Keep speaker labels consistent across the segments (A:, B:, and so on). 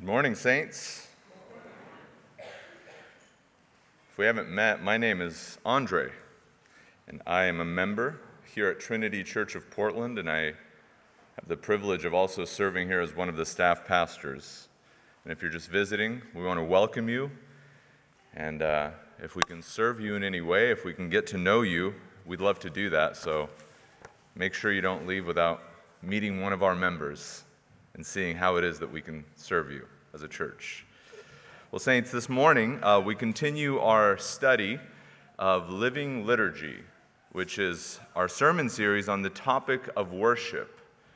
A: Good morning, saints. If we haven't met, my name is Andre, and I am a member here at Trinity Church of Portland, and I have the privilege of also serving here as one of the staff pastors. And if you're just visiting, we want to welcome you, and if we can serve you in any way, if we can get to know you, we'd love to do that, so make sure you don't leave without meeting one of our members and seeing how it is that we can serve you as a church. Well, saints, this morning we continue our study of Living Liturgy, which is our sermon series on the topic of worship.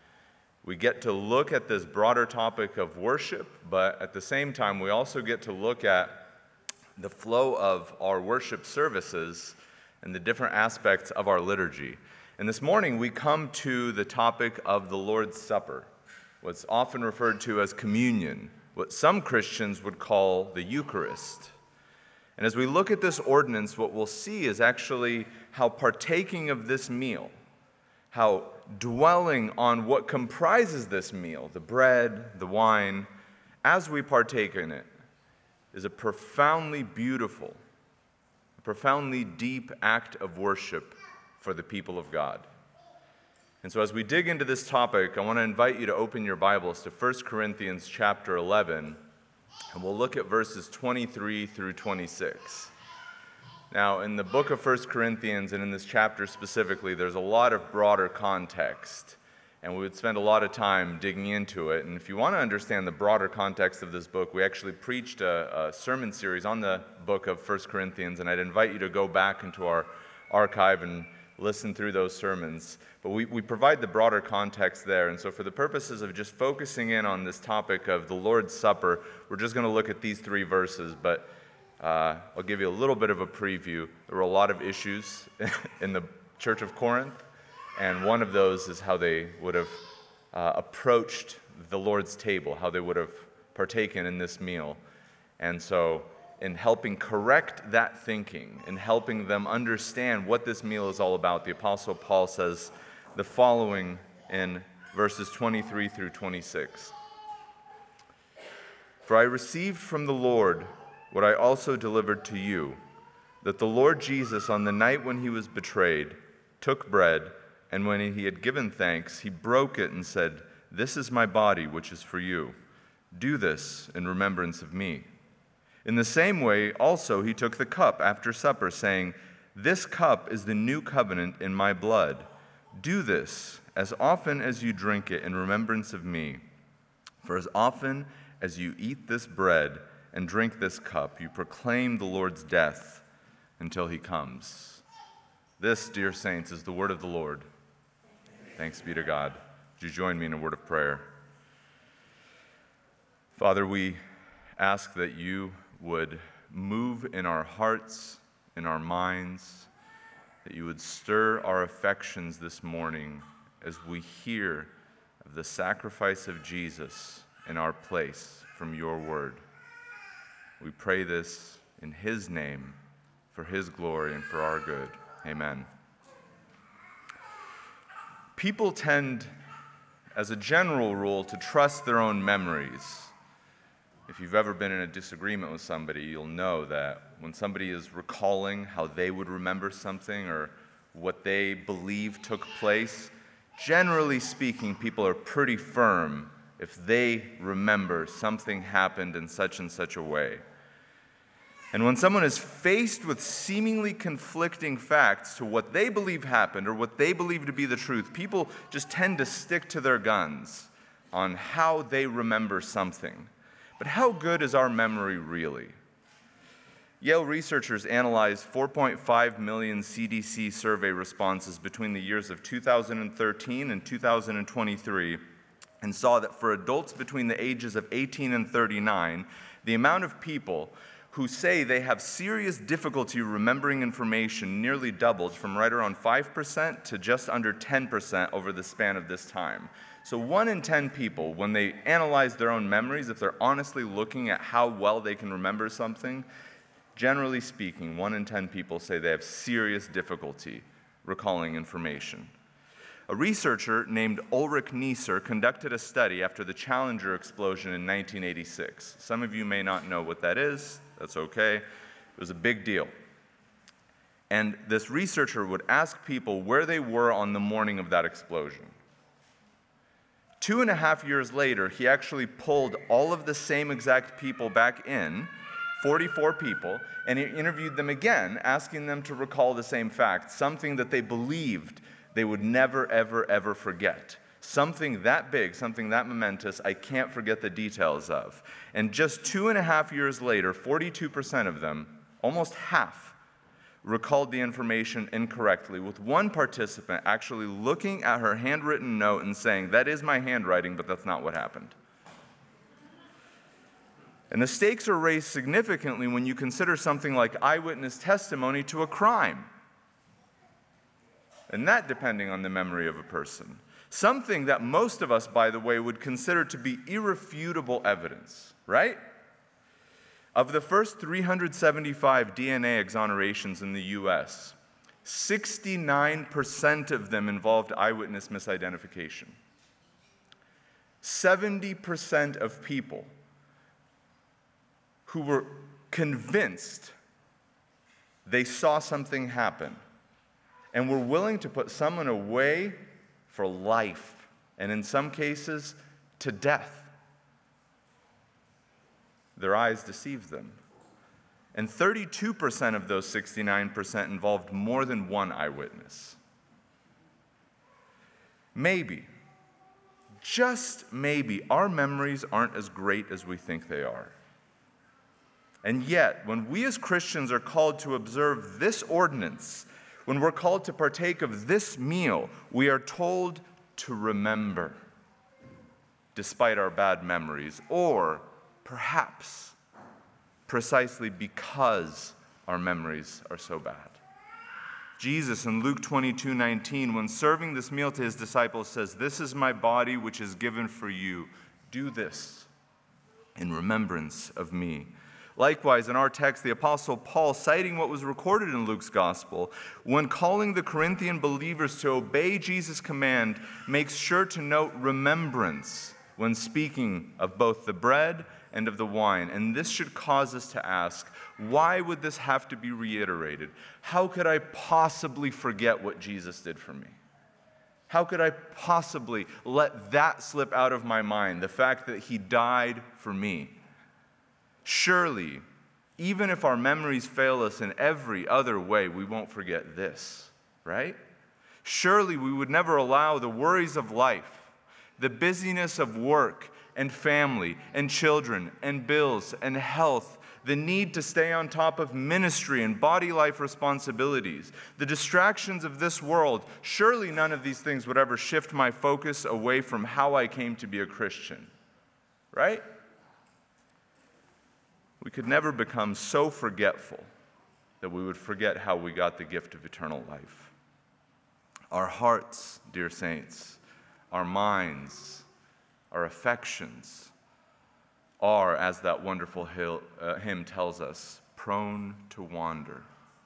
A: We get to look at this broader topic of worship, but at the same time we also get to look at the flow of our worship services and the different aspects of our liturgy. And this morning we come to the topic of the Lord's Supper, what's often referred to as communion, what some Christians would call the Eucharist. And as we look at this ordinance, what we'll see is actually how partaking of this meal, how dwelling on what comprises this meal, the bread, the wine, as we partake in it, is a profoundly beautiful, a profoundly deep act of worship for the people of God. And so as we dig into this topic, I want to invite you to open your Bibles to 1 Corinthians chapter 11, and we'll look at verses 23 through 26. Now, in the book of 1 Corinthians, and in this chapter specifically, there's a lot of broader context, and we would spend a lot of time digging into it. And if you want to understand the broader context of this book, we actually preached a sermon series on the book of 1 Corinthians, and I'd invite you to go back into our archive and listen through those sermons. But we provide the broader context there. And so for the purposes of just focusing in on this topic of the Lord's Supper, we're just going to look at these three verses. But I'll give you a little bit of a preview. There were a lot of issues in the Church of Corinth. And one of those is how they would have approached the Lord's table, how they would have partaken in this meal. And so in helping correct that thinking, in helping them understand what this meal is all about, the Apostle Paul says the following in verses 23 through 26. For I received from the Lord what I also delivered to you, that the Lord Jesus, on the night when he was betrayed, took bread, and when he had given thanks, he broke it and said, "This is my body, which is for you. Do this in remembrance of me." In the same way, also, he took the cup after supper, saying, "This cup is the new covenant in my blood. Do this as often as you drink it in remembrance of me. For as often as you eat this bread and drink this cup, you proclaim the Lord's death until he comes." This, dear saints, is the word of the Lord. Thanks be to God. Would you join me in a word of prayer? Father, we ask that you would move in our hearts, in our minds, that you would stir our affections this morning as we hear of the sacrifice of Jesus in our place from your word. We pray this in his name, for his glory and for our good. Amen. People tend, as a general rule, to trust their own memories. If you've ever been in a disagreement with somebody, you'll know that when somebody is recalling how they would remember something or what they believe took place, generally speaking, people are pretty firm if they remember something happened in such and such a way. And when someone is faced with seemingly conflicting facts to what they believe happened or what they believe to be the truth, people just tend to stick to their guns on how they remember something. But how good is our memory really? Yale researchers analyzed 4.5 million CDC survey responses between the years of 2013 and 2023 and saw that for adults between the ages of 18 and 39, the amount of people who say they have serious difficulty remembering information nearly doubled from right around 5% to just under 10% over the span of this time. So 1 in 10 people, when they analyze their own memories, if they're honestly looking at how well they can remember something, generally speaking, 1 in 10 people say they have serious difficulty recalling information. A researcher named Ulrich Neisser conducted a study after the Challenger explosion in 1986. Some of you may not know what that is. That's okay. It was a big deal. And this researcher would ask people where they were on the morning of that explosion. 2.5 years later, he actually pulled all of the same exact people back in, 44 people, and he interviewed them again, asking them to recall the same facts, something that they believed they would never, ever, ever forget. Something that big, something that momentous, I can't forget the details of. And just 2.5 years later, 42% of them, almost half, recalled the information incorrectly, with one participant actually looking at her handwritten note and saying, "That is my handwriting, but that's not what happened." And the stakes are raised significantly when you consider something like eyewitness testimony to a crime. And that depending on the memory of a person. Something that most of us, by the way, would consider to be irrefutable evidence, right? Of the first 375 DNA exonerations in the U.S., 69% of them involved eyewitness misidentification. 70% of people who were convinced they saw something happen and were willing to put someone away for life, and in some cases, to death. Their eyes deceived them. And 32% of those 69% involved more than one eyewitness. Maybe, just maybe, our memories aren't as great as we think they are. And yet, when we as Christians are called to observe this ordinance, when we're called to partake of this meal, we are told to remember, despite our bad memories, or perhaps precisely because our memories are so bad. Jesus in Luke 22:19, when serving this meal to his disciples, says, "This is my body which is given for you. Do this in remembrance of me." Likewise, in our text, the Apostle Paul, citing what was recorded in Luke's gospel, when calling the Corinthian believers to obey Jesus' command, makes sure to note remembrance when speaking of both the bread and of the wine. And this should cause us to ask, why would this have to be reiterated? How could I possibly forget what Jesus did for me? How could I possibly let that slip out of my mind, the fact that he died for me? Surely, even if our memories fail us in every other way, we won't forget this, right? Surely we would never allow the worries of life, the busyness of work and family and children and bills and health, the need to stay on top of ministry and body life responsibilities, the distractions of this world, surely none of these things would ever shift my focus away from how I came to be a Christian, right? We could never become so forgetful that we would forget how we got the gift of eternal life. Our hearts, dear saints, our minds, our affections are, as that wonderful hymn tells us, prone to wander.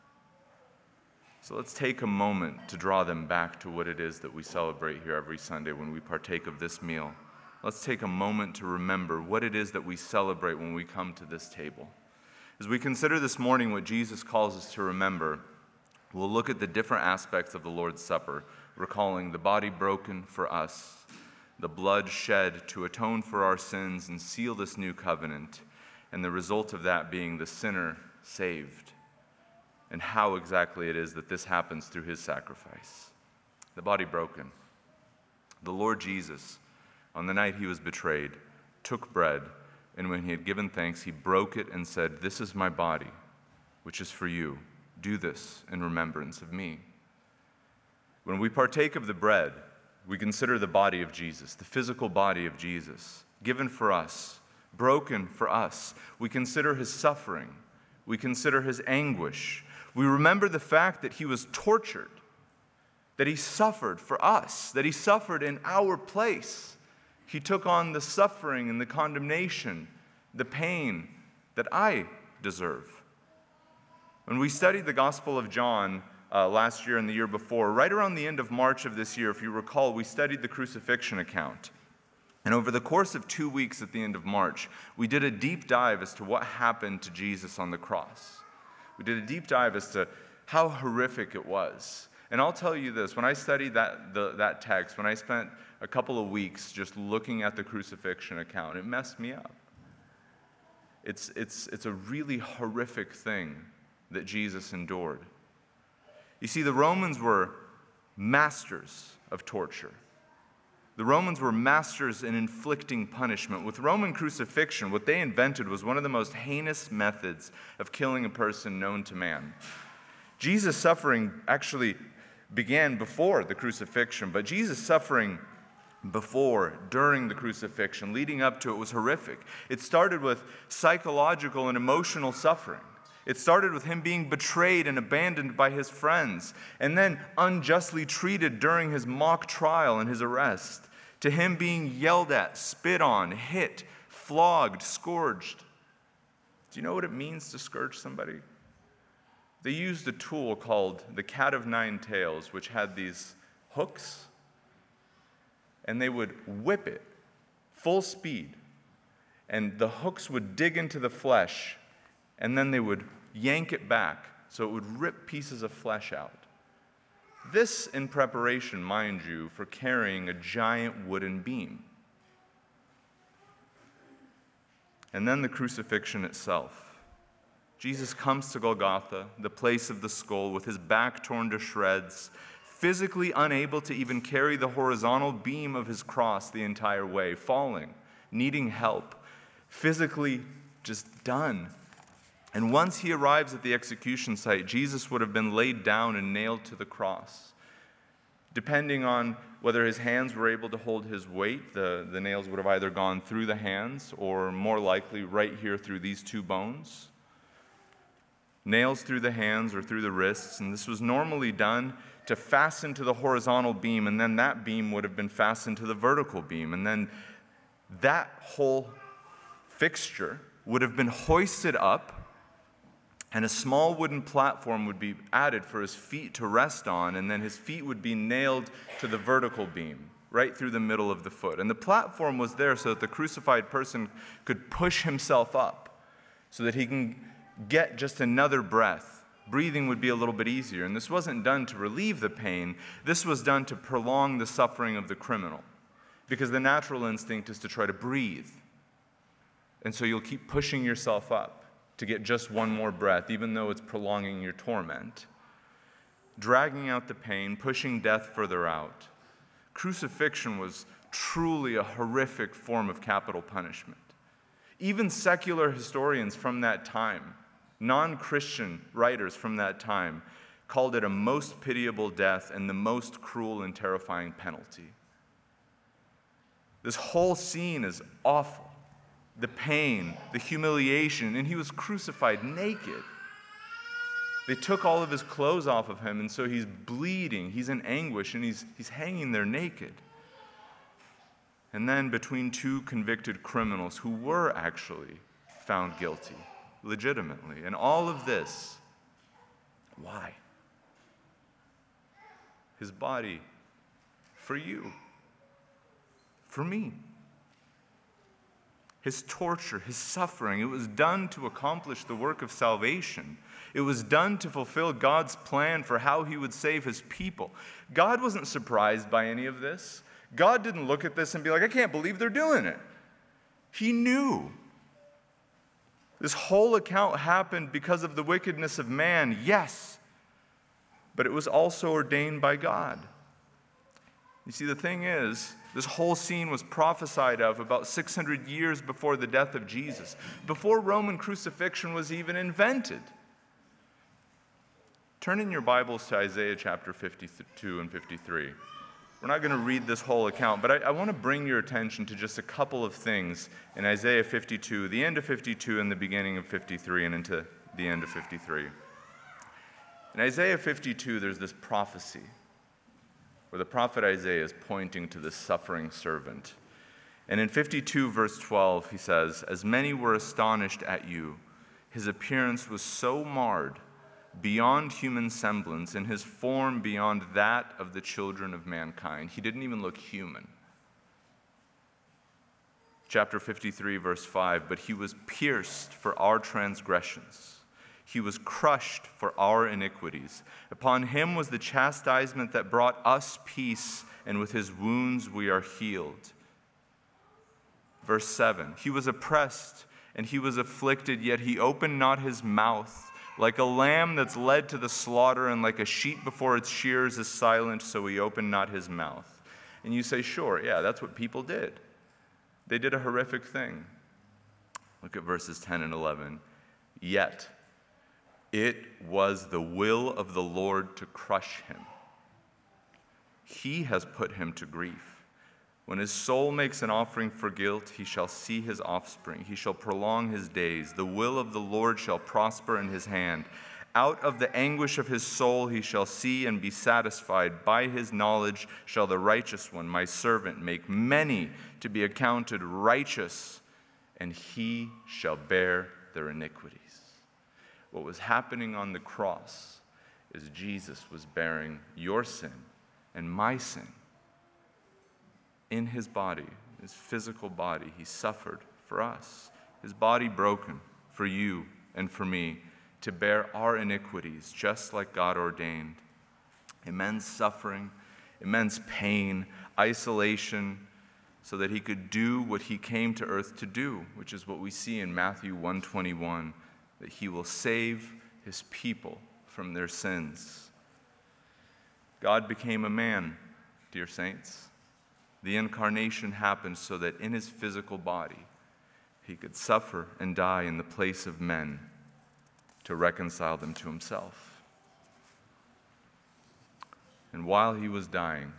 A: So let's take a moment to draw them back to what it is that we celebrate here every Sunday when we partake of this meal. Let's take a moment to remember what it is that we celebrate when we come to this table. As we consider this morning what Jesus calls us to remember, we'll look at the different aspects of the Lord's Supper, recalling the body broken for us, the blood shed to atone for our sins and seal this new covenant, and the result of that being the sinner saved, and how exactly it is that this happens through his sacrifice. The body broken. The Lord Jesus, on the night he was betrayed, took bread, and when he had given thanks, he broke it and said, "This is my body, which is for you. Do this in remembrance of me." When we partake of the bread, we consider the body of Jesus, the physical body of Jesus, given for us, broken for us. We consider his suffering. We consider his anguish. We remember the fact that he was tortured, that he suffered for us, that he suffered in our place. He took on the suffering and the condemnation, the pain that I deserve. When we studied the Gospel of John last year and the year before. Right around the end of March of this year, if you recall, we studied the crucifixion account. And over the course of 2 weeks at the end of March, we did a deep dive as to what happened to Jesus on the cross. We did a deep dive as to how horrific it was. And I'll tell you this, when I studied that text, when I spent a couple of weeks just looking at the crucifixion account, it messed me up. It's a really horrific thing that Jesus endured. You see, the Romans were masters of torture. The Romans were masters in inflicting punishment. With Roman crucifixion, what they invented was one of the most heinous methods of killing a person known to man. Jesus' suffering actually began before the crucifixion, but Jesus' suffering during the crucifixion, leading up to it, was horrific. It started with psychological and emotional suffering. It started with him being betrayed and abandoned by his friends, and then unjustly treated during his mock trial and his arrest, to him being yelled at, spit on, hit, flogged, scourged. Do you know what it means to scourge somebody? They used a tool called the cat of nine tails, which had these hooks, and they would whip it full speed, and the hooks would dig into the flesh, and then they would yank it back so it would rip pieces of flesh out. This in preparation, mind you, for carrying a giant wooden beam. And then the crucifixion itself. Jesus comes to Golgotha, the place of the skull, with his back torn to shreds, physically unable to even carry the horizontal beam of his cross the entire way, falling, needing help, physically just done. And once he arrives at the execution site, Jesus would have been laid down and nailed to the cross. Depending on whether his hands were able to hold his weight, the nails would have either gone through the hands or more likely right here through these two bones. Nails through the hands or through the wrists, and this was normally done to fasten to the horizontal beam, and then that beam would have been fastened to the vertical beam, and then that whole fixture would have been hoisted up, and a small wooden platform would be added for his feet to rest on, and then his feet would be nailed to the vertical beam, right through the middle of the foot. And the platform was there so that the crucified person could push himself up, so that he can get just another breath. Breathing would be a little bit easier. And this wasn't done to relieve the pain. This was done to prolong the suffering of the criminal, because the natural instinct is to try to breathe. And so you'll keep pushing yourself up to get just one more breath, even though it's prolonging your torment. Dragging out the pain, pushing death further out. Crucifixion was truly a horrific form of capital punishment. Even secular historians from that time, non-Christian writers from that time, called it a most pitiable death and the most cruel and terrifying penalty. This whole scene is awful. The pain, the humiliation, and he was crucified naked. They took all of his clothes off of him, and so he's bleeding, he's in anguish, and he's hanging there naked. And then between two convicted criminals who were actually found guilty, legitimately. And all of this, why? His body for you, for me. His torture, his suffering, it was done to accomplish the work of salvation. It was done to fulfill God's plan for how he would save his people. God wasn't surprised by any of this. God didn't look at this and be like, I can't believe they're doing it. He knew. This whole account happened because of the wickedness of man, yes, but it was also ordained by God. You see, the thing is, this whole scene was prophesied of about 600 years before the death of Jesus, before Roman crucifixion was even invented. Turn in your Bibles to Isaiah chapter 52 and 53. We're not going to read this whole account, but I want to bring your attention to just a couple of things in Isaiah 52, the end of 52 and the beginning of 53 and into the end of 53. In Isaiah 52, there's this prophecy where the prophet Isaiah is pointing to this suffering servant. And in 52, verse 12, he says, "As many were astonished at you, his appearance was so marred beyond human semblance, and his form beyond that of the children of mankind. He didn't even look human. Chapter 53, verse 5, but he was pierced for our transgressions. He was crushed for our iniquities. Upon him was the chastisement that brought us peace, and with his wounds we are healed. Verse 7, he was oppressed and he was afflicted, yet he opened not his mouth. Like a lamb that's led to the slaughter, and like a sheep before its shears is silent, so he opened not his mouth. And you say, sure, yeah, that's what people did. They did a horrific thing. Look at verses 10 and 11. Yet it was the will of the Lord to crush him. He has put him to grief. When his soul makes an offering for guilt, he shall see his offspring. He shall prolong his days. The will of the Lord shall prosper in his hand. Out of the anguish of his soul he shall see and be satisfied. By his knowledge shall the righteous one, my servant, make many to be accounted righteous, and he shall bear their iniquities. What was happening on the cross is Jesus was bearing your sin and my sin. In his body, his physical body, he suffered for us. His body broken for you and for me, to bear our iniquities, just like God ordained. Immense suffering, immense pain, isolation, so that he could do what he came to earth to do, which is what we see in Matthew 1:21, that he will save his people from their sins. God became a man, dear saints. The incarnation happened so that in his physical body, he could suffer and die in the place of men, to reconcile them to himself. And while he was dying,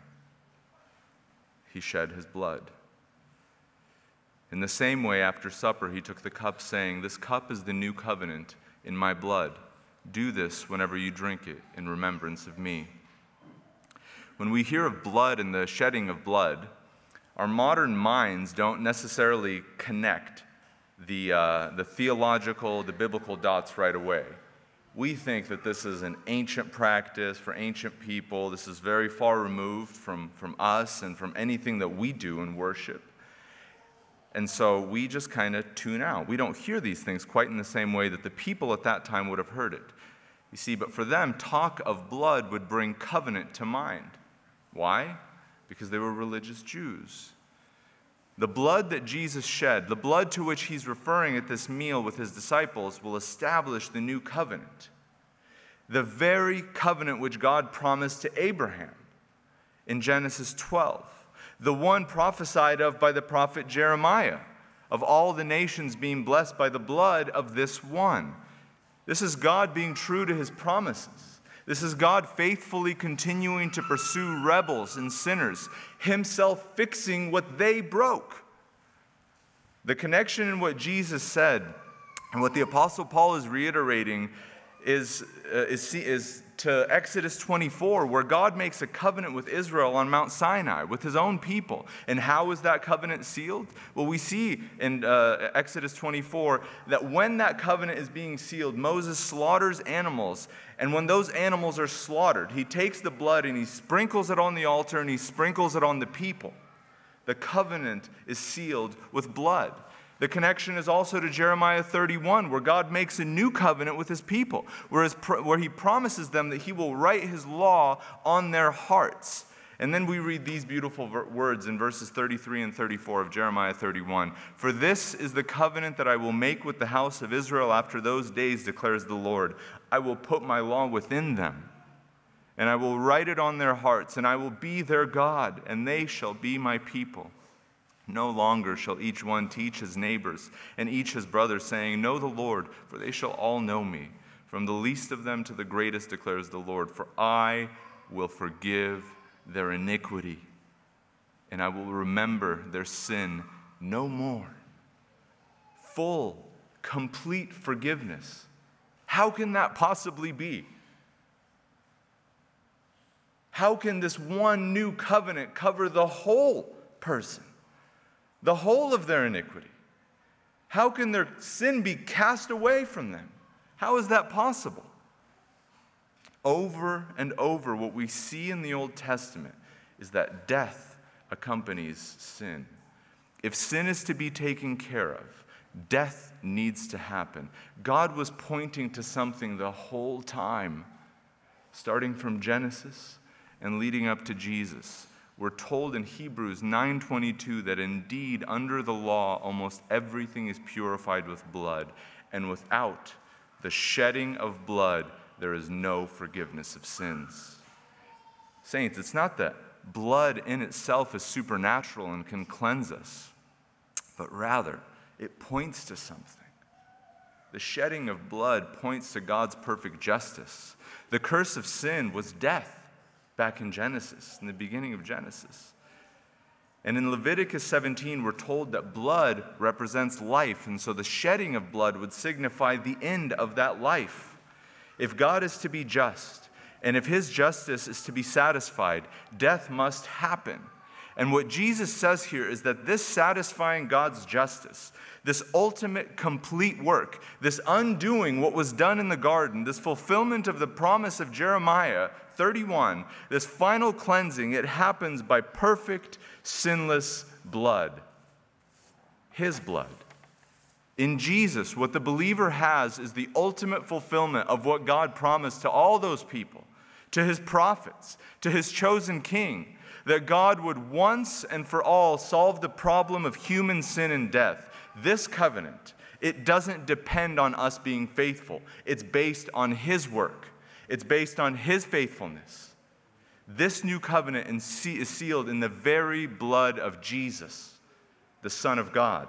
A: he shed his blood. In the same way, after supper, he took the cup, saying, "This cup is the new covenant in my blood. Do this whenever you drink it in remembrance of me." When we hear of blood and the shedding of blood, our modern minds don't necessarily connect the theological, the biblical dots right away. We think that this is an ancient practice for ancient people. This is very far removed from us and from anything that we do in worship. And so we just kind of tune out. We don't hear these things quite in the same way that the people at that time would have heard it. You see, but for them, talk of blood would bring covenant to mind. Why? Because they were religious Jews. The blood that Jesus shed, the blood to which he's referring at this meal with his disciples, will establish the new covenant. The very covenant which God promised to Abraham in Genesis 12. The one prophesied of by the prophet Jeremiah, of all the nations being blessed by the blood of this one. This is God being true to his promises. This is God faithfully continuing to pursue rebels and sinners, himself fixing what they broke. The connection in what Jesus said and what the Apostle Paul is reiterating is to Exodus 24, where God makes a covenant with Israel on Mount Sinai, with his own people. And how is that covenant sealed? Well, we see in Exodus 24 that when that covenant is being sealed, Moses slaughters animals. And when those animals are slaughtered, he takes the blood and he sprinkles it on the altar and he sprinkles it on the people. The covenant is sealed with blood. The connection is also to Jeremiah 31, where God makes a new covenant with his people, where he promises them that he will write his law on their hearts. And then we read these beautiful words in verses 33 and 34 of Jeremiah 31. "For this is the covenant that I will make with the house of Israel after those days, declares the Lord. I will put my law within them, and I will write it on their hearts, and I will be their God, and they shall be my people. No longer shall each one teach his neighbors and each his brother, saying, 'Know the Lord,' for they shall all know me, from the least of them to the greatest, declares the Lord. For I will forgive their iniquity, and I will remember their sin no more." Full, complete forgiveness. How can that possibly be? How can this one new covenant cover the whole person? The whole of their iniquity? How can their sin be cast away from them? How is that possible? Over and over, what we see in the Old Testament is that death accompanies sin. If sin is to be taken care of, death needs to happen. God was pointing to something the whole time, starting from Genesis and leading up to Jesus. We're told in Hebrews 9:22 that indeed under the law almost everything is purified with blood, and without the shedding of blood there is no forgiveness of sins. Saints, it's not that blood in itself is supernatural and can cleanse us, but rather it points to something. The shedding of blood points to God's perfect justice. The curse of sin was death back in Genesis, in the beginning of Genesis. And in Leviticus 17, we're told that blood represents life, and so the shedding of blood would signify the end of that life. If God is to be just, and if his justice is to be satisfied, death must happen. And what Jesus says here is that this satisfying God's justice, this ultimate complete work, this undoing what was done in the garden, this fulfillment of the promise of Jeremiah 31, this final cleansing, it happens by perfect, sinless blood. His blood. In Jesus, what the believer has is the ultimate fulfillment of what God promised to all those people, to his prophets, to his chosen king, that God would once and for all solve the problem of human sin and death. This covenant, it doesn't depend on us being faithful. It's based on his work. It's based on his faithfulness. This new covenant is sealed in the very blood of Jesus, the Son of God.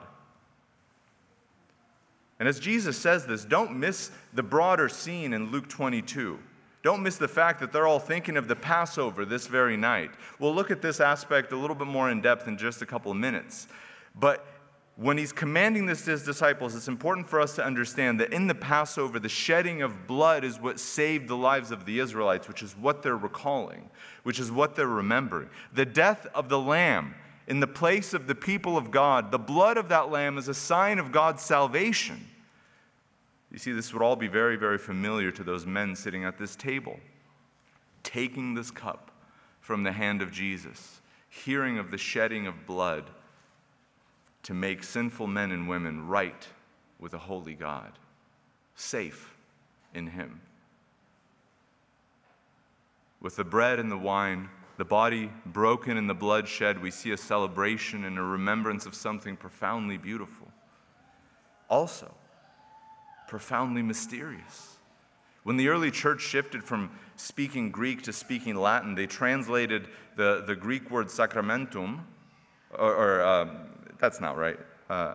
A: And as Jesus says this, don't miss the broader scene in Luke 22. Don't miss the fact that they're all thinking of the Passover this very night. We'll look at this aspect a little bit more in depth in just a couple of minutes. But when he's commanding this to his disciples, it's important for us to understand that in the Passover, the shedding of blood is what saved the lives of the Israelites, which is what they're recalling, which is what they're remembering. The death of the lamb in the place of the people of God, the blood of that lamb is a sign of God's salvation. You see, this would all be very, very familiar to those men sitting at this table, taking this cup from the hand of Jesus, hearing of the shedding of blood to make sinful men and women right with a holy God, safe in him. With the bread and the wine, the body broken and the blood shed, we see a celebration and a remembrance of something profoundly beautiful. Also, profoundly mysterious. When the early church shifted from speaking Greek to speaking Latin, they translated the Greek word sacramentum, that's not right. I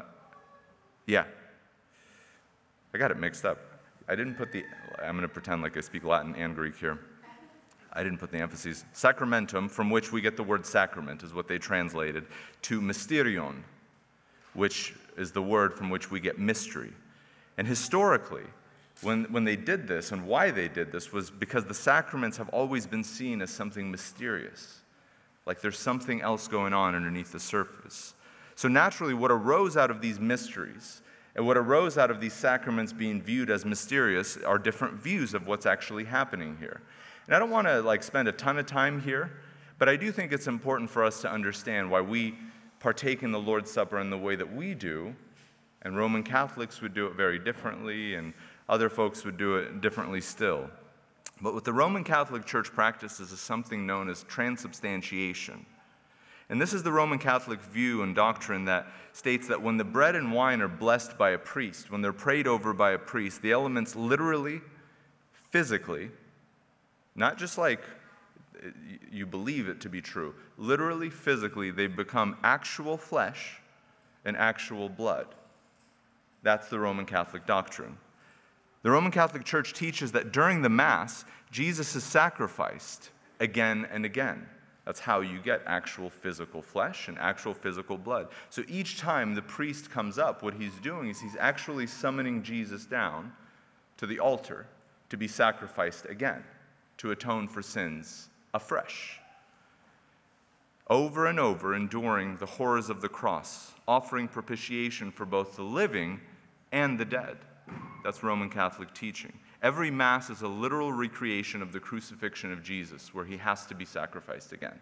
A: got it mixed up. I'm going to pretend like I speak Latin and Greek here. I didn't put the emphases. Sacramentum, from which we get the word sacrament, is what they translated, to mysterion, which is the word from which we get mystery. And historically, when they did this and why they did this was because the sacraments have always been seen as something mysterious, like there's something else going on underneath the surface. So naturally, what arose out of these mysteries and what arose out of these sacraments being viewed as mysterious are different views of what's actually happening here. And I don't want to spend a ton of time here, but I do think it's important for us to understand why we partake in the Lord's Supper in the way that we do. And Roman Catholics would do it very differently, and other folks would do it differently still. But what the Roman Catholic Church practices is something known as transubstantiation. And this is the Roman Catholic view and doctrine that states that when the bread and wine are blessed by a priest, when they're prayed over by a priest, the elements literally, physically, not just like you believe it to be true, literally, physically, they become actual flesh and actual blood. That's the Roman Catholic doctrine. The Roman Catholic Church teaches that during the Mass, Jesus is sacrificed again and again. That's how you get actual physical flesh and actual physical blood. So each time the priest comes up, what he's doing is he's actually summoning Jesus down to the altar to be sacrificed again, to atone for sins afresh. Over and over, enduring the horrors of the cross, offering propitiation for both the living and the dead. That's Roman Catholic teaching. Every Mass is a literal recreation of the crucifixion of Jesus, where he has to be sacrificed again.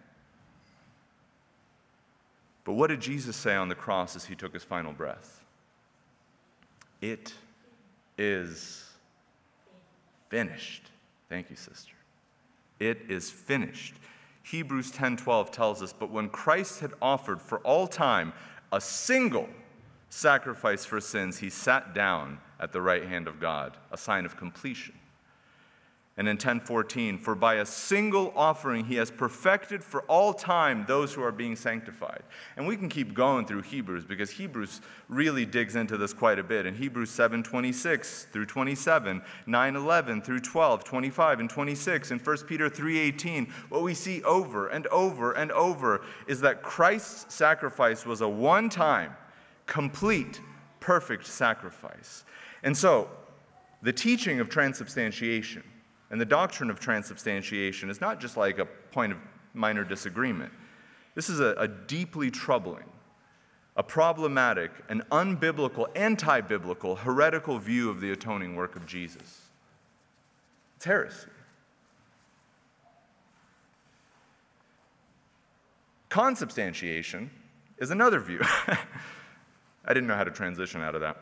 A: But what did Jesus say on the cross as he took his final breath? It is finished. Thank you, sister. It is finished. Hebrews 10:12 tells us, but when Christ had offered for all time a single sacrifice for sins, he sat down at the right hand of God, a sign of completion. And in 10:14, for by a single offering he has perfected for all time those who are being sanctified. And we can keep going through Hebrews because Hebrews really digs into this quite a bit. In Hebrews 7:26 through 27, 9:11 through 12, 25 and 26, and 1 Peter 3:18, what we see over and over and over is that Christ's sacrifice was a one-time, complete, perfect sacrifice. And so, the teaching of transubstantiation and the doctrine of transubstantiation is not just like a point of minor disagreement. This is a deeply troubling, a problematic, an unbiblical, anti-biblical, heretical view of the atoning work of Jesus. It's heresy. Consubstantiation is another view. I didn't know how to transition out of that.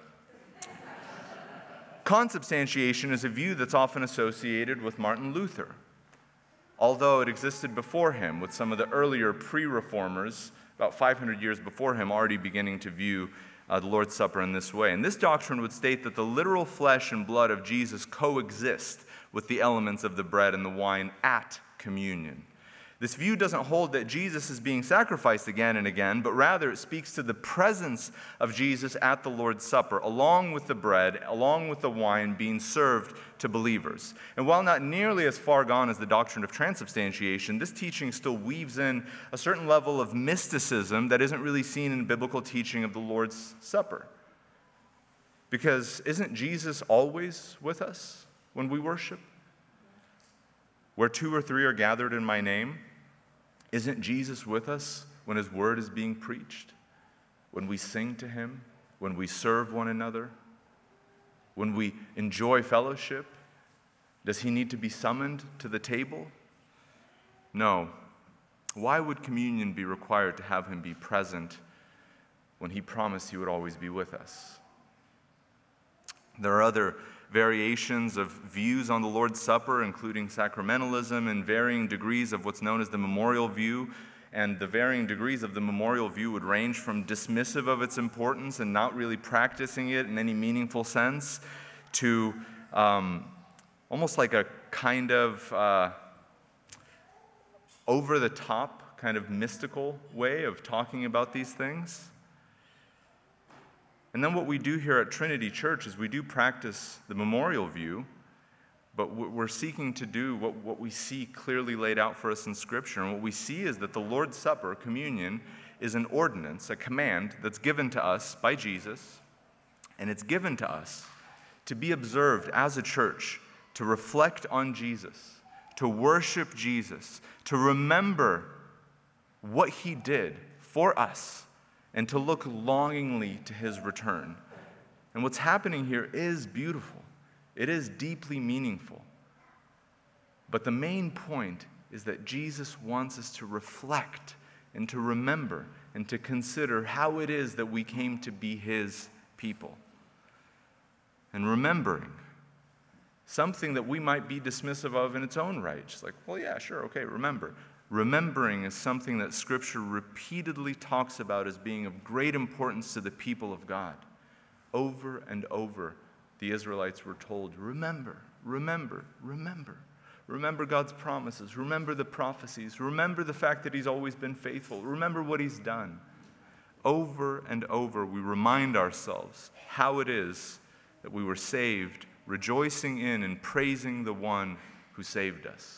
A: Consubstantiation is a view that's often associated with Martin Luther, although it existed before him, with some of the earlier pre-reformers, about 500 years before him, already beginning to view the Lord's Supper in this way. And this doctrine would state that the literal flesh and blood of Jesus coexist with the elements of the bread and the wine at communion. This view doesn't hold that Jesus is being sacrificed again and again, but rather it speaks to the presence of Jesus at the Lord's Supper, along with the bread, along with the wine being served to believers. And while not nearly as far gone as the doctrine of transubstantiation, this teaching still weaves in a certain level of mysticism that isn't really seen in biblical teaching of the Lord's Supper. Because isn't Jesus always with us when we worship? Where 2 or 3 are gathered in my name, isn't Jesus with us when his word is being preached? When we sing to him? When we serve one another? When we enjoy fellowship? Does he need to be summoned to the table? No. Why would communion be required to have him be present when he promised he would always be with us? There are other variations of views on the Lord's Supper, including sacramentalism and varying degrees of what's known as the memorial view. And the varying degrees of the memorial view would range from dismissive of its importance and not really practicing it in any meaningful sense to almost like a kind of over-the-top, kind of mystical way of talking about these things. And then what we do here at Trinity Church is we do practice the memorial view, but we're seeking to do what we see clearly laid out for us in Scripture. And what we see is that the Lord's Supper, communion, is an ordinance, a command that's given to us by Jesus, and it's given to us to be observed as a church, to reflect on Jesus, to worship Jesus, to remember what he did for us, and to look longingly to his return. And what's happening here is beautiful. It is deeply meaningful. But the main point is that Jesus wants us to reflect and to remember and to consider how it is that we came to be his people. And remembering something that we might be dismissive of in its own right. Just like, well, yeah, sure, okay, remember. Remembering is something that Scripture repeatedly talks about as being of great importance to the people of God. Over and over, the Israelites were told, remember, remember, remember. Remember God's promises. Remember the prophecies. Remember the fact that he's always been faithful. Remember what he's done. Over and over, we remind ourselves how it is that we were saved, rejoicing in and praising the one who saved us.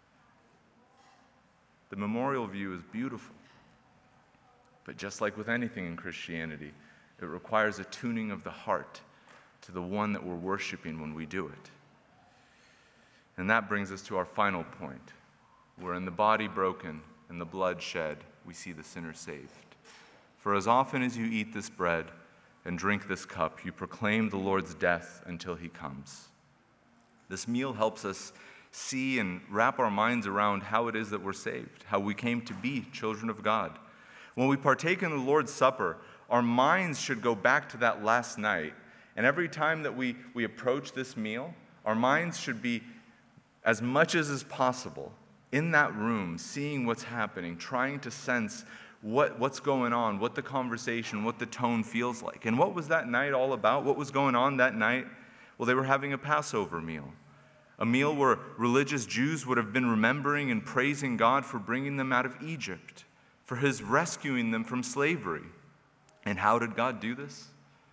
A: The memorial view is beautiful, but just like with anything in Christianity, it requires a tuning of the heart to the one that we're worshiping when we do it. And that brings us to our final point, where in the body broken and the blood shed, we see the sinner saved. For as often as you eat this bread and drink this cup, you proclaim the Lord's death until he comes. This meal helps us see and wrap our minds around how it is that we're saved, how we came to be children of God. When we partake in the Lord's Supper, our minds should go back to that last night. And every time that we approach this meal, our minds should be, as much as is possible, in that room, seeing what's happening, trying to sense what's going on, what the conversation, what the tone feels like. And what was that night all about? What was going on that night? Well, they were having a Passover meal. A meal where religious Jews would have been remembering and praising God for bringing them out of Egypt, for his rescuing them from slavery. And how did God do this?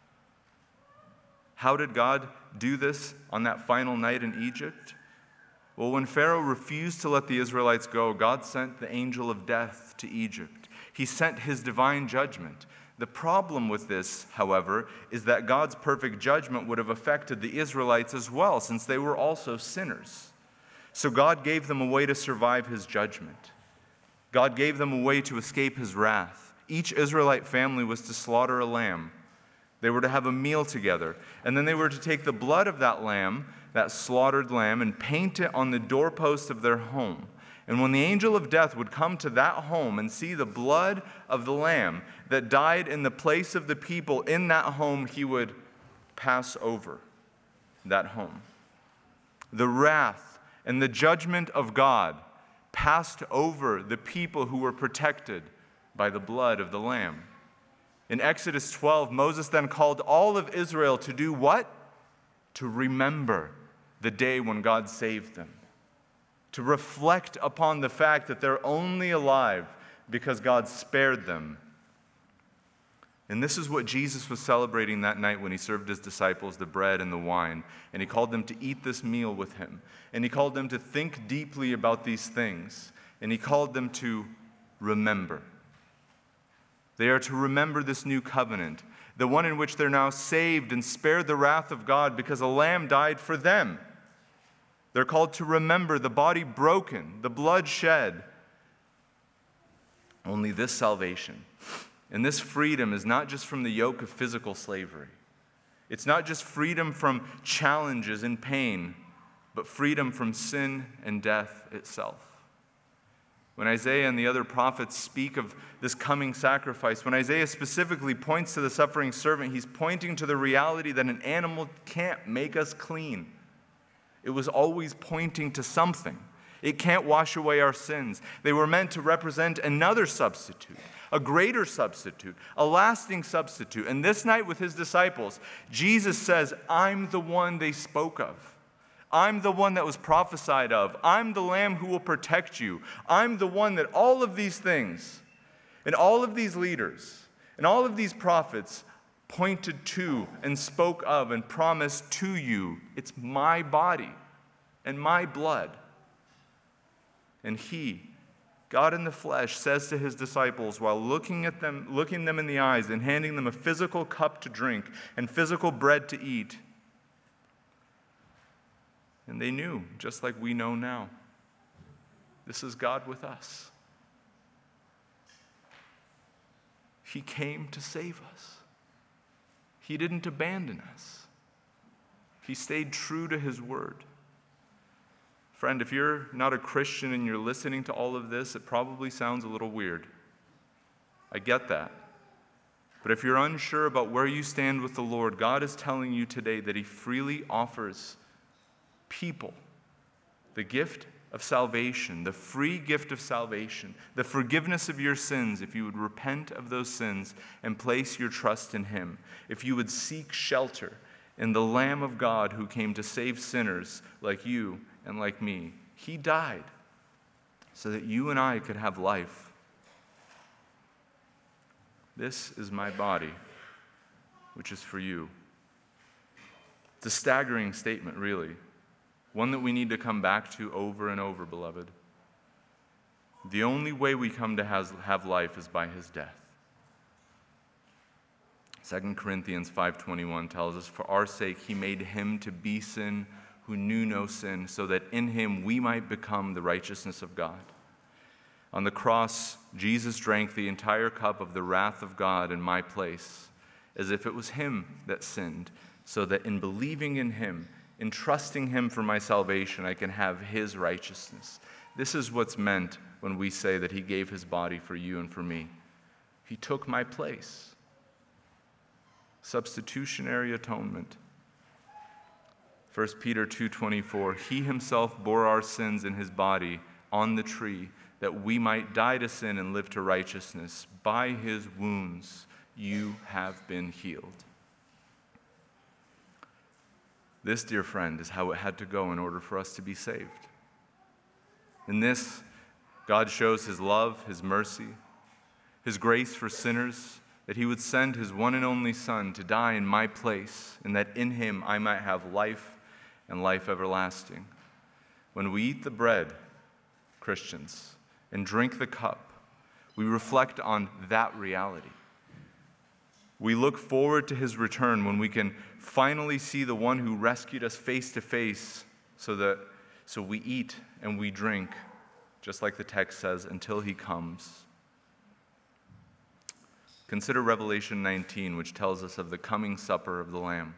A: How did God do this on that final night in Egypt? Well, when Pharaoh refused to let the Israelites go, God sent the angel of death to Egypt. He sent his divine judgment. The problem with this, however, is that God's perfect judgment would have affected the Israelites as well, since they were also sinners. So God gave them a way to survive his judgment. God gave them a way to escape his wrath. Each Israelite family was to slaughter a lamb. They were to have a meal together, and then they were to take the blood of that lamb, that slaughtered lamb, and paint it on the doorpost of their home. And when the angel of death would come to that home and see the blood of the lamb that died in the place of the people in that home, he would pass over that home. The wrath and the judgment of God passed over the people who were protected by the blood of the lamb. In Exodus 12, Moses then called all of Israel to do what? To remember the day when God saved them. To reflect upon the fact that they're only alive because God spared them. And this is what Jesus was celebrating that night when he served his disciples the bread and the wine. And he called them to eat this meal with him. And he called them to think deeply about these things. And he called them to remember. They are to remember this new covenant, the one in which they're now saved and spared the wrath of God because a lamb died for them. They're called to remember the body broken, the blood shed. Only this salvation and this freedom is not just from the yoke of physical slavery. It's not just freedom from challenges and pain, but freedom from sin and death itself. When Isaiah and the other prophets speak of this coming sacrifice, when Isaiah specifically points to the suffering servant, he's pointing to the reality that an animal can't make us clean. It was always pointing to something. It can't wash away our sins. They were meant to represent another substitute, a greater substitute, a lasting substitute. And this night with his disciples, Jesus says, I'm the one they spoke of. I'm the one that was prophesied of. I'm the Lamb who will protect you. I'm the one that all of these things and all of these leaders and all of these prophets pointed to and spoke of and promised to you. It's my body and my blood. And he, God in the flesh, says to his disciples while looking them in the eyes and handing them a physical cup to drink and physical bread to eat. And they knew, just like we know now, this is God with us. He came to save us. He didn't abandon us. He stayed true to his word. Friend, if you're not a Christian and you're listening to all of this, it probably sounds a little weird. I get that. But if you're unsure about where you stand with the Lord, God is telling you today that he freely offers people the gift of salvation, the free gift of salvation, the forgiveness of your sins if you would repent of those sins and place your trust in him, if you would seek shelter in the Lamb of God who came to save sinners like you and like me. He died so that you and I could have life. This is my body, which is for you. It's a staggering statement, really. One that we need to come back to over and over, beloved. The only way we come to have life is by his death. 2 Corinthians 5:21 tells us, for our sake he made him to be sin who knew no sin, so that in him we might become the righteousness of God. On the cross, Jesus drank the entire cup of the wrath of God in my place, as if it was him that sinned, so that in believing in him, in trusting him for my salvation, I can have his righteousness. This is what's meant when we say that he gave his body for you and for me. He took my place. Substitutionary atonement. 1 Peter 2:24, he himself bore our sins in his body on the tree, that we might die to sin and live to righteousness. By his wounds you have been healed. This, dear friend, is how it had to go in order for us to be saved. In this, God shows his love, his mercy, his grace for sinners, that he would send his one and only Son to die in my place, and that in him I might have life and life everlasting. When we eat the bread, Christians, and drink the cup, we reflect on that reality. We look forward to his return when we can finally see the one who rescued us face to face, so we eat and we drink, just like the text says, until he comes. Consider Revelation 19, which tells us of the coming supper of the Lamb.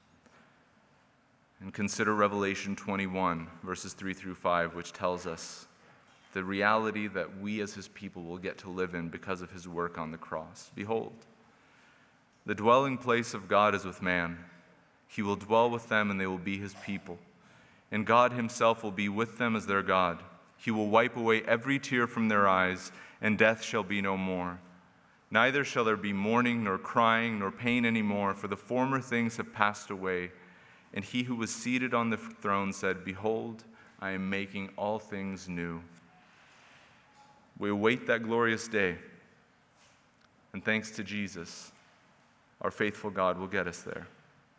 A: And consider Revelation 21, verses 3 through 5, which tells us the reality that we as his people will get to live in because of his work on the cross. Behold, the dwelling place of God is with man. He will dwell with them, and they will be his people. And God himself will be with them as their God. He will wipe away every tear from their eyes, and death shall be no more. Neither shall there be mourning, nor crying, nor pain any more, for the former things have passed away. And he who was seated on the throne said, behold, I am making all things new. We await that glorious day, and thanks to Jesus, our faithful God will get us there.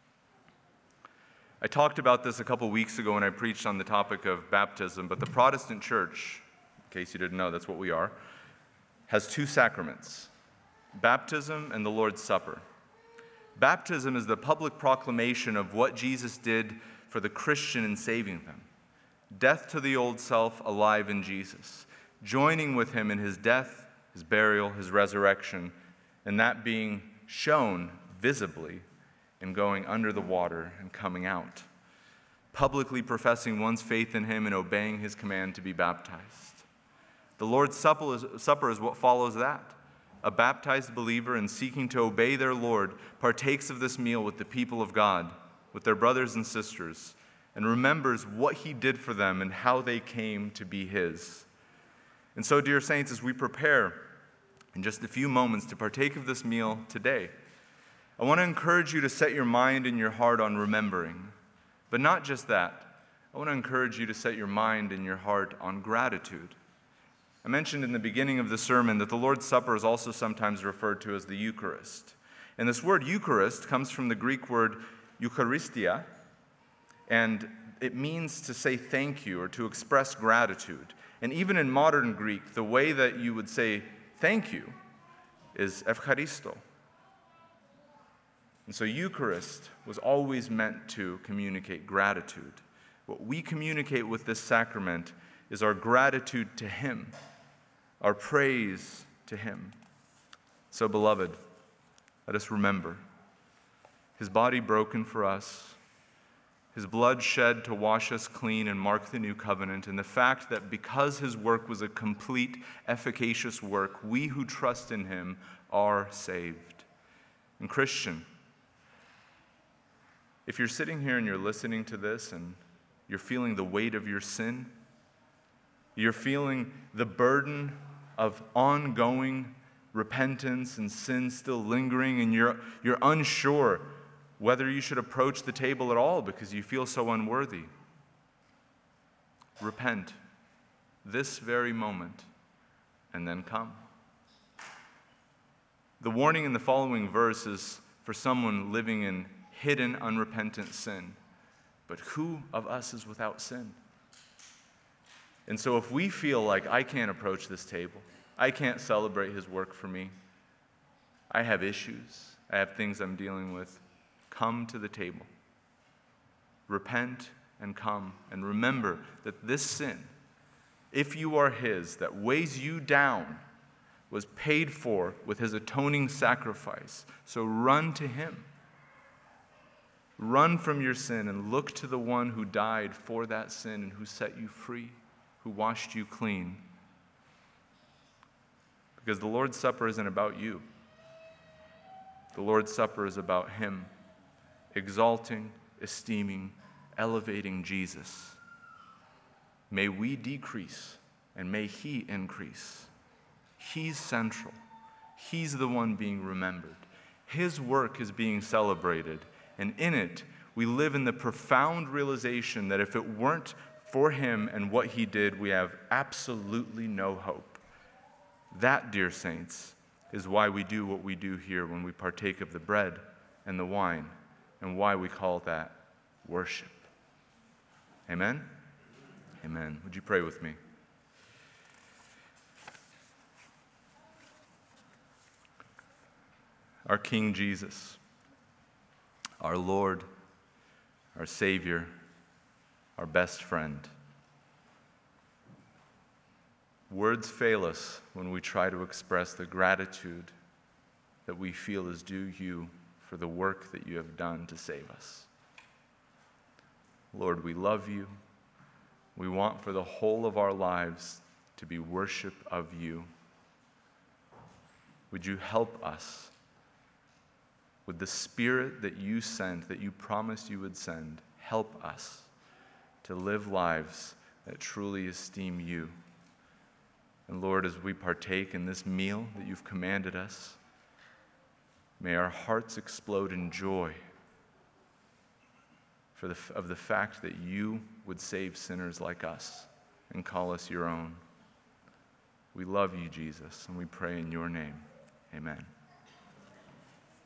A: I talked about this a couple weeks ago when I preached on the topic of baptism, but the Protestant Church, in case you didn't know, that's what we are, has two sacraments, baptism and the Lord's Supper. Baptism is the public proclamation of what Jesus did for the Christian in saving them. Death to the old self, alive in Jesus. Joining with him in his death, his burial, his resurrection, and that being shown visibly in going under the water and coming out. Publicly professing one's faith in him and obeying his command to be baptized. The Lord's Supper is what follows that. A baptized believer, in seeking to obey their Lord, partakes of this meal with the people of God, with their brothers and sisters, and remembers what he did for them and how they came to be his. And so, dear saints, as we prepare in just a few moments to partake of this meal today, I want to encourage you to set your mind and your heart on remembering. But not just that. I want to encourage you to set your mind and your heart on gratitude. I mentioned in the beginning of the sermon that the Lord's Supper is also sometimes referred to as the Eucharist. And this word Eucharist comes from the Greek word Eucharistia, and it means to say thank you or to express gratitude. And even in modern Greek, the way that you would say thank you is Evcharisto. And so Eucharist was always meant to communicate gratitude. What we communicate with this sacrament is our gratitude to him, our praise to him. So, beloved, let us remember his body broken for us, his blood shed to wash us clean and mark the new covenant, and the fact that because his work was a complete, efficacious work, we who trust in him are saved. And Christian, if you're sitting here and you're listening to this and you're feeling the weight of your sin, you're feeling the burden of ongoing repentance and sin still lingering, and you're unsure whether you should approach the table at all because you feel so unworthy, repent this very moment and then come. The warning in the following verse is for someone living in hidden, unrepentant sin. But who of us is without sin? And so if we feel like I can't approach this table, I can't celebrate his work for me, I have issues, I have things I'm dealing with, come to the table. Repent and come. And remember that this sin, if you are his, that weighs you down, was paid for with his atoning sacrifice. So run to him. Run from your sin and look to the one who died for that sin and who set you free, who washed you clean. Because the Lord's Supper isn't about you. The Lord's Supper is about Him, exalting, esteeming, elevating Jesus. May we decrease and may He increase. He's central. He's the one being remembered. His work is being celebrated, and in it, we live in the profound realization that if it weren't for Him and what He did, we have absolutely no hope. That, dear saints, is why we do what we do here when we partake of the bread and the wine, and why we call that worship. Amen? Amen. Would you pray with me? Our King Jesus, our Lord, our Savior, our best friend. Words fail us when we try to express the gratitude that we feel is due you for the work that you have done to save us. Lord, we love you. We want for the whole of our lives to be worship of you. Would you help us with the Spirit that you sent, that you promised you would send? Help us to live lives that truly esteem you. And Lord, as we partake in this meal that you've commanded us, may our hearts explode in joy of the fact that you would save sinners like us and call us your own. We love you, Jesus, and we pray in your name. Amen.